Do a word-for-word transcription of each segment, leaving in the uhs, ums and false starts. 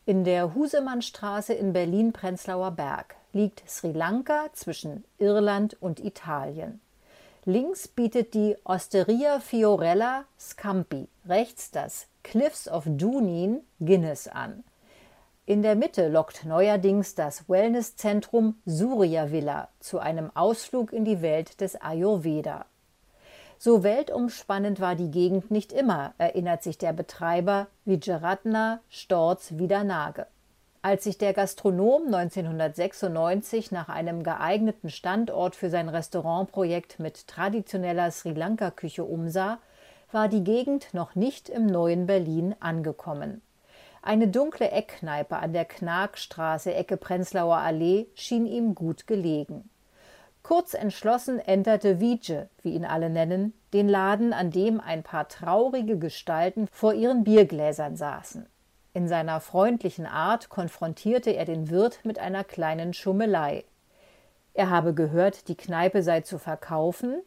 In der Husemannstraße in Berlin-Prenzlauer Berg liegt Sri Lanka zwischen Irland und Italien. Links bietet die Osteria Fiorella Scampi, rechts das Cliffs of Dooneen Guinness an. In der Mitte lockt neuerdings das Wellnesszentrum Surya Villa zu einem Ausflug in die Welt des Ayurveda. So weltumspannend war die Gegend nicht immer, erinnert sich der Betreiber Vijayaratna Storz Vidanage. Als sich der Gastronom neunzehnhundertsechsundneunzig nach einem geeigneten Standort für sein Restaurantprojekt mit traditioneller Sri-Lanka-Küche umsah, war die Gegend noch nicht im neuen Berlin angekommen. Eine dunkle Eckkneipe an der Knaackstraße Ecke Prenzlauer Allee schien ihm gut gelegen. Kurz entschlossen enterte Vije, wie ihn alle nennen, den Laden, an dem ein paar traurige Gestalten vor ihren Biergläsern saßen. In seiner freundlichen Art konfrontierte er den Wirt mit einer kleinen Schummelei. Er habe gehört, die Kneipe sei zu verkaufen.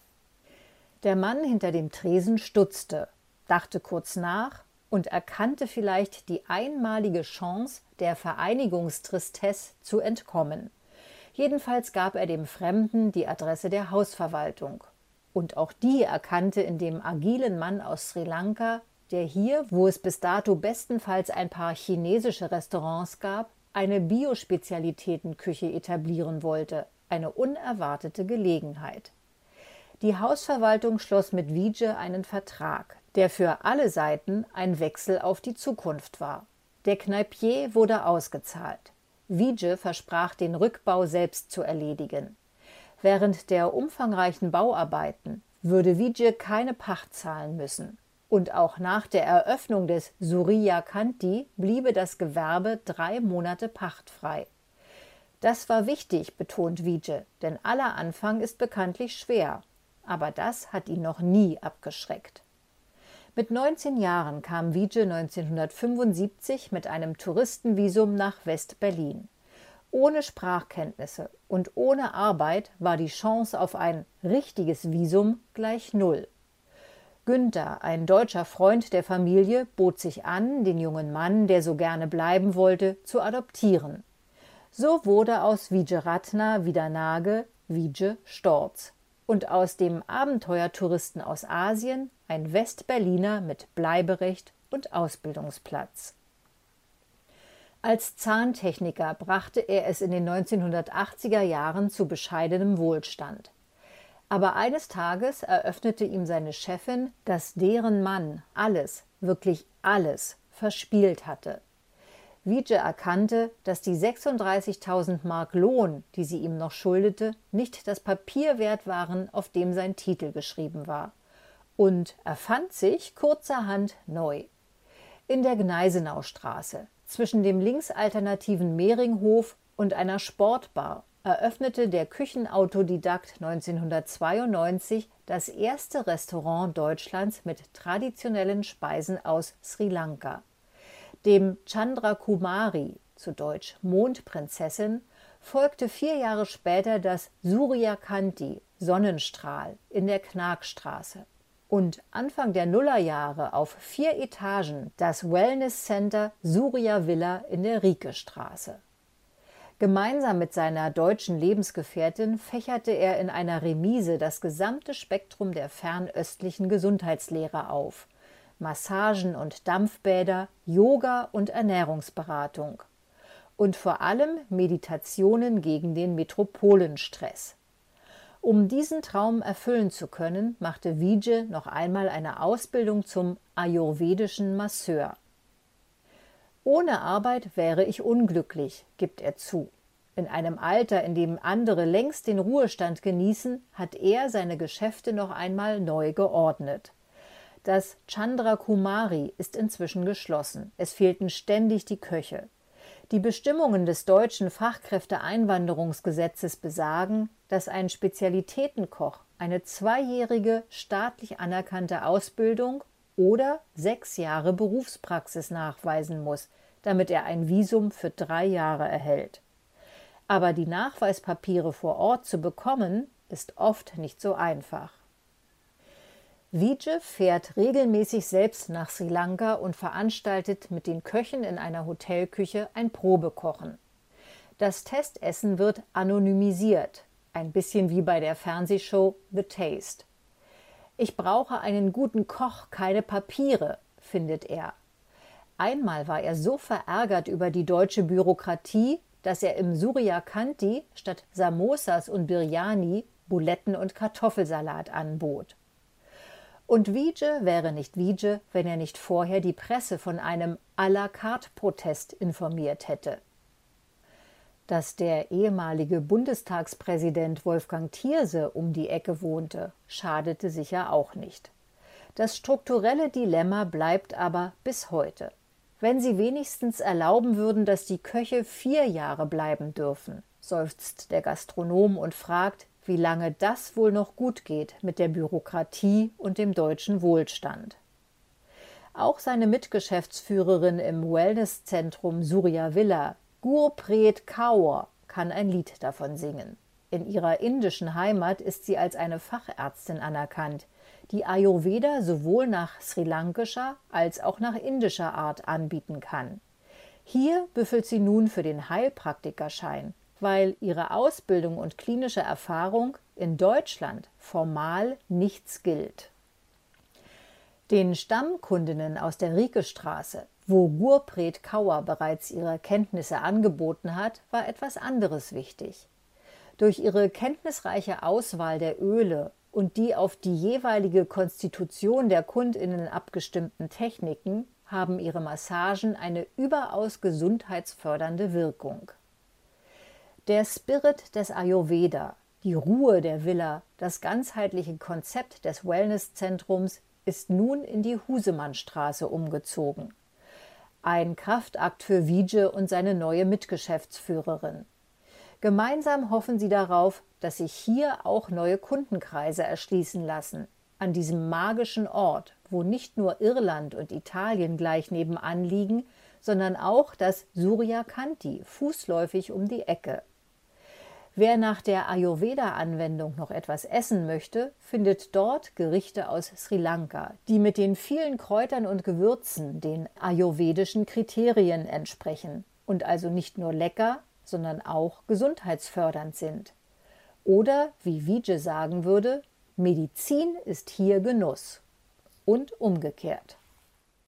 Der Mann hinter dem Tresen stutzte, dachte kurz nach und erkannte vielleicht die einmalige Chance, der Vereinigungstristesse zu entkommen. Jedenfalls gab er dem Fremden die Adresse der Hausverwaltung. Und auch die erkannte in dem agilen Mann aus Sri Lanka, der hier, wo es bis dato bestenfalls ein paar chinesische Restaurants gab, eine Biospezialitätenküche etablieren wollte, eine unerwartete Gelegenheit. Die Hausverwaltung schloss mit Vije einen Vertrag, der für alle Seiten ein Wechsel auf die Zukunft war. Der Kneipier wurde ausgezahlt. Vije versprach, den Rückbau selbst zu erledigen. Während der umfangreichen Bauarbeiten würde Vije keine Pacht zahlen müssen. Und auch nach der Eröffnung des Surya Kanti bliebe das Gewerbe drei Monate pachtfrei. Das war wichtig, betont Vije, denn aller Anfang ist bekanntlich schwer. Aber das hat ihn noch nie abgeschreckt. Mit neunzehn Jahren kam Vije neunzehnhundertfünfundsiebzig mit einem Touristenvisum nach West-Berlin. Ohne Sprachkenntnisse und ohne Arbeit war die Chance auf ein richtiges Visum gleich null. Günther, ein deutscher Freund der Familie, bot sich an, den jungen Mann, der so gerne bleiben wollte, zu adoptieren. So wurde aus Vijayaratna Vidanage Vije Storz und aus dem Abenteuertouristen aus Asien ein Westberliner mit Bleiberecht und Ausbildungsplatz. Als Zahntechniker brachte er es in den neunzehnhundertachtziger Jahren zu bescheidenem Wohlstand. Aber eines Tages eröffnete ihm seine Chefin, dass deren Mann alles, wirklich alles, verspielt hatte. Vije erkannte, dass die sechsunddreißigtausend Mark Lohn, die sie ihm noch schuldete, nicht das Papier wert waren, auf dem sein Titel geschrieben war. Und erfand sich kurzerhand neu. In der Gneisenaustraße, zwischen dem linksalternativen Mehringhof und einer Sportbar, eröffnete der Küchenautodidakt neunzehnhundertzweiundneunzig das erste Restaurant Deutschlands mit traditionellen Speisen aus Sri Lanka. Dem Chandrakumari, zu Deutsch Mondprinzessin, folgte vier Jahre später das Surya Kanti, Sonnenstrahl, in der Knaackstraße. Und Anfang der Nullerjahre auf vier Etagen das Wellness Center Surya Villa in der Riekestraße. Gemeinsam mit seiner deutschen Lebensgefährtin fächerte er in einer Remise das gesamte Spektrum der fernöstlichen Gesundheitslehre auf. Massagen und Dampfbäder, Yoga und Ernährungsberatung. Und vor allem Meditationen gegen den Metropolenstress. Um diesen Traum erfüllen zu können, machte Vije noch einmal eine Ausbildung zum ayurvedischen Masseur. Ohne Arbeit wäre ich unglücklich, gibt er zu. In einem Alter, in dem andere längst den Ruhestand genießen, hat er seine Geschäfte noch einmal neu geordnet. Das Chandrakumari ist inzwischen geschlossen. Es fehlten ständig die Köche. Die Bestimmungen des deutschen Fachkräfteeinwanderungsgesetzes besagen, dass ein Spezialitätenkoch eine zweijährige staatlich anerkannte Ausbildung oder sechs Jahre Berufspraxis nachweisen muss, damit er ein Visum für drei Jahre erhält. Aber die Nachweispapiere vor Ort zu bekommen, ist oft nicht so einfach. Vijay fährt regelmäßig selbst nach Sri Lanka und veranstaltet mit den Köchen in einer Hotelküche ein Probekochen. Das Testessen wird anonymisiert, ein bisschen wie bei der Fernsehshow The Taste. »Ich brauche einen guten Koch, keine Papiere«, findet er. Einmal war er so verärgert über die deutsche Bürokratie, dass er im Surya Kanti statt Samosas und Biryani Buletten und Kartoffelsalat anbot. Und Vijay wäre nicht Vijay, wenn er nicht vorher die Presse von einem à la carte Protest informiert hätte. Dass der ehemalige Bundestagspräsident Wolfgang Thierse um die Ecke wohnte, schadete sicher auch nicht. Das strukturelle Dilemma bleibt aber bis heute. Wenn sie wenigstens erlauben würden, dass die Köche vier Jahre bleiben dürfen, seufzt der Gastronom und fragt, wie lange das wohl noch gut geht mit der Bürokratie und dem deutschen Wohlstand. Auch seine Mitgeschäftsführerin im Wellnesszentrum Surya Villa, Gurpreet Kaur, kann ein Lied davon singen. In ihrer indischen Heimat ist sie als eine Fachärztin anerkannt, die Ayurveda sowohl nach srilankischer als auch nach indischer Art anbieten kann. Hier büffelt sie nun für den Heilpraktikerschein, weil ihre Ausbildung und klinische Erfahrung in Deutschland formal nichts gilt. Den Stammkundinnen aus der Riekestraße, wo Gurpreet Kaur bereits ihre Kenntnisse angeboten hat, war etwas anderes wichtig. Durch ihre kenntnisreiche Auswahl der Öle und die auf die jeweilige Konstitution der KundInnen abgestimmten Techniken haben ihre Massagen eine überaus gesundheitsfördernde Wirkung. Der Spirit des Ayurveda, die Ruhe der Villa, das ganzheitliche Konzept des Wellnesszentrums ist nun in die Husemannstraße umgezogen. Ein Kraftakt für Vijay und seine neue Mitgeschäftsführerin. Gemeinsam hoffen sie darauf, dass sich hier auch neue Kundenkreise erschließen lassen, an diesem magischen Ort, wo nicht nur Irland und Italien gleich nebenan liegen, sondern auch das Surya Kanti fußläufig um die Ecke. Wer nach der Ayurveda-Anwendung noch etwas essen möchte, findet dort Gerichte aus Sri Lanka, die mit den vielen Kräutern und Gewürzen den ayurvedischen Kriterien entsprechen und also nicht nur lecker, sondern auch gesundheitsfördernd sind. Oder, wie Vijay sagen würde, Medizin ist hier Genuss. Und umgekehrt.